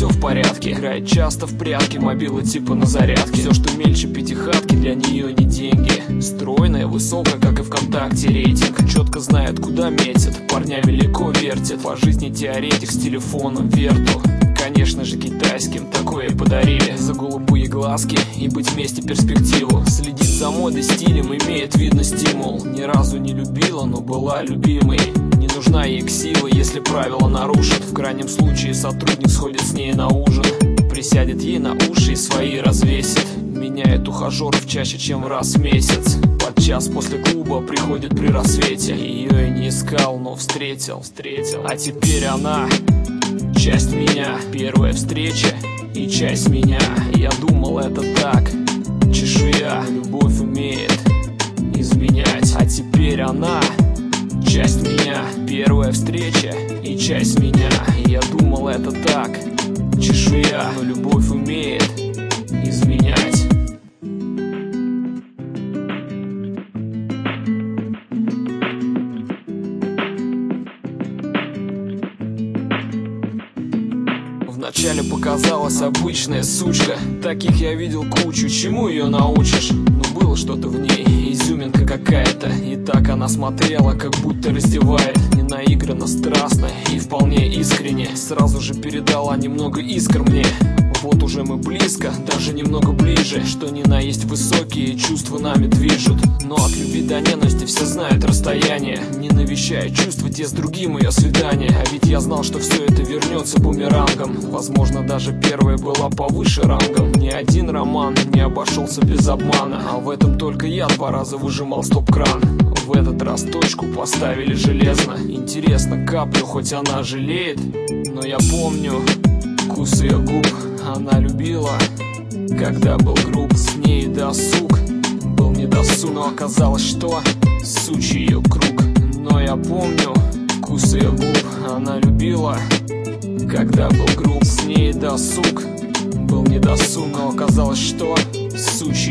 все в порядке. Играет часто в прятки, мобила типа на зарядке. Все, что мельче пятихатки, для нее не деньги. Стройная, высокая, как и ВКонтакте рейтинг. Четко знает, куда метит, парнями легко вертит. По жизни теоретик с телефоном верту. Конечно же китайским такое подарили. За голубые глазки и быть вместе перспективу. Следит за модой, стилем, имеет видно стимул. Ни разу не любила, но была любимой. Не нужна ей ксива, если правила нарушит. В крайнем случае сотрудник сходит с ней на ужин. Присядет ей на уши и свои развесит. Меняет ухажеров чаще, чем раз в месяц. Подчас после клуба приходит при рассвете. Ее я не искал, но встретил. А теперь она часть меня, первая встреча и часть меня. Я думал, это так, чешуя, любовь умеет изменять. А теперь она часть меня, первая встреча и часть меня. Я думал, это так, чешуя, но любовь умеет изменять. Вначале показалась обычная сучка. Таких я видел кучу, чему ее научишь? Но было что-то в ней, изюминка какая-то. И так она смотрела, как будто раздевает. Не наигранно, страстно и вполне искренне. Сразу же передала немного искр мне. Вот уже мы близко, даже немного ближе. Что ни на есть высокие чувства нами движут. Но от любви до ненависти все знают расстояние. Не навещая чувства, те с другим ее свидание. А ведь я знал, что все это вернется бумерангом. Возможно, даже первая была повыше рангом. Ни один роман не обошелся без обмана. А в этом только я 2 раза выжимал стоп-кран. В этот раз точку поставили железно. Интересно, каплю хоть она жалеет. Но я помню вкус ее губ. Она любила, когда был груб. С ней досуг был не досуг. Но оказалось, что сучий ее круг. Но я помню вкус ее губ. Она любила, когда был груб. С ней досуг был не досуг. Но оказалось, что сучий